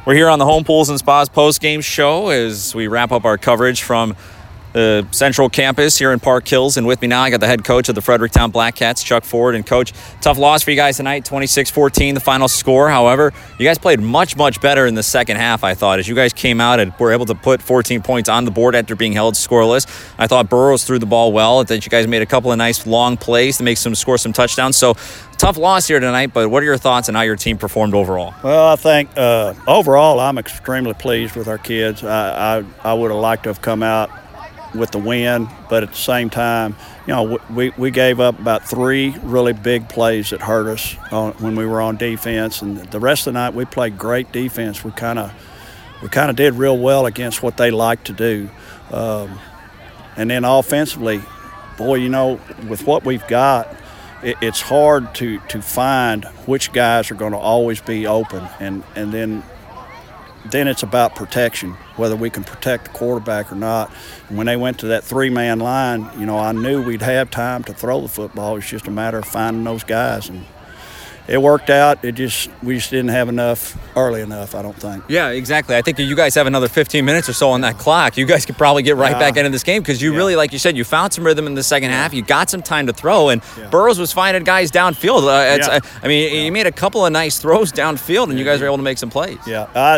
We're here on the Home Pools and Spas post-game show as we wrap up our coverage from the Central Campus here in Park Hills. And with me now, I got the head coach of the Fredericktown Black Cats, Chuck Ford. And, Coach, tough loss for you guys tonight, 26-14, the final score. However, you guys played much, much better in the second half, I thought, as you guys came out and were able to put 14 points on the board after being held scoreless. I thought Burroughs threw the ball well, that you guys made a couple of nice long plays to score some touchdowns. So, tough loss here tonight, but what are your thoughts on how your team performed overall? Well, I think overall I'm extremely pleased with our kids. I would have liked to have come out with the win, but at the same time, we gave up about 3 really big plays that hurt us when we were on defense, and the rest of the night we played great defense. We kind of did real well against what they like to do, and then offensively, boy, with what we've got, it's hard to find which guys are going to always be open, and then it's about protection, whether we can protect the quarterback or not. And when they went to that 3-man line, I knew we'd have time to throw the football. It's just a matter of finding those guys, and it worked out. We just didn't have enough early enough, I don't think. Yeah, exactly. I think if you guys have another 15 minutes or so on that clock, you guys could probably get right back into this game because you really, like you said, you found some rhythm in the second half. You got some time to throw, and Burroughs was finding guys downfield. You made a couple of nice throws downfield, and you guys were able to make some plays. Yeah.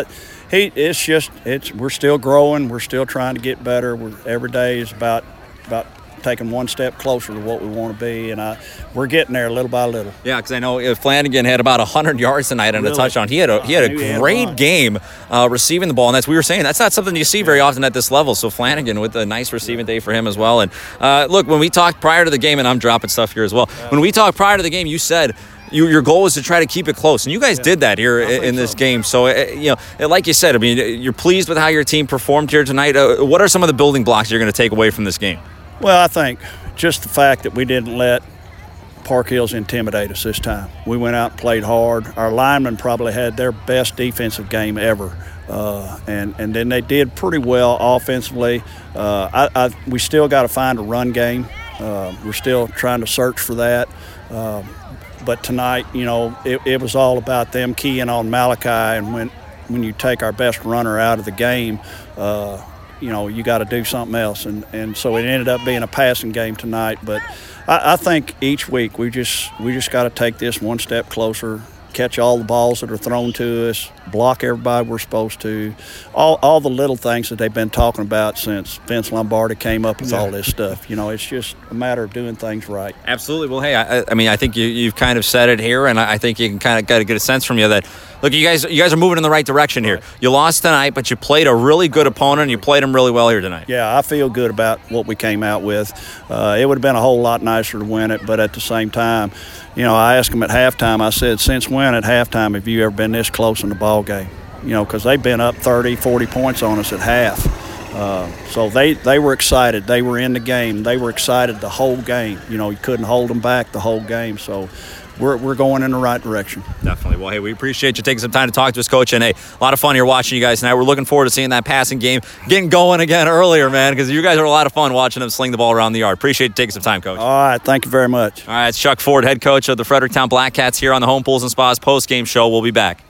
We're still growing. We're still trying to get better. Every day is about taking one step closer to what we want to be, and we're getting there little by little. Yeah, because I know Flanagan had about 100 yards tonight on a touchdown. He had a great game receiving the ball, and we were saying that's not something you see very often at this level. So Flanagan with a nice receiving day for him as well. And look, when we talked prior to the game, and I'm dropping stuff here as well. When we talked prior to the game, you said your goal was to try to keep it close, and you guys did that here in this game. So, like you said, you're pleased with how your team performed here tonight. What are some of the building blocks you're going to take away from this game? Well, I think just the fact that we didn't let Park Hills intimidate us this time. We went out and played hard. Our linemen probably had their best defensive game ever, and then they did pretty well offensively. We still got to find a run game. We're still trying to search for that. But tonight, it was all about them keying on Malachi, and when you take our best runner out of the game, you got to do something else. And so it ended up being a passing game tonight. But I think each week we just got to take this one step closer, catch all the balls that are thrown to us, block everybody we're supposed to, all the little things that they've been talking about since Vince Lombardi came up with all this stuff. It's just a matter of doing things right. Absolutely. Well, hey, I think you've kind of said it here, and I think you can kind of get a sense from you that, look, you guys are moving in the right direction here. You lost tonight, but you played a really good opponent, and you played them really well here tonight. Yeah, I feel good about what we came out with. It would have been a whole lot nicer to win it, but at the same time, I asked them at halftime, I said, since when at halftime have you ever been this close in the ball game? Because they've been up 30, 40 points on us at half. So they were excited. They were in the game. They were excited the whole game. You couldn't hold them back the whole game. So we're going in the right direction. Definitely. Well, hey, we appreciate you taking some time to talk to us, Coach. And, hey, a lot of fun here watching you guys tonight. We're looking forward to seeing that passing game getting going again earlier, man, because you guys are a lot of fun watching them sling the ball around the yard. Appreciate you taking some time, Coach. All right. Thank you very much. All right. It's Chuck Ford, head coach of the Fredericktown Black Cats here on the Home Pools and Spas post-game show. We'll be back.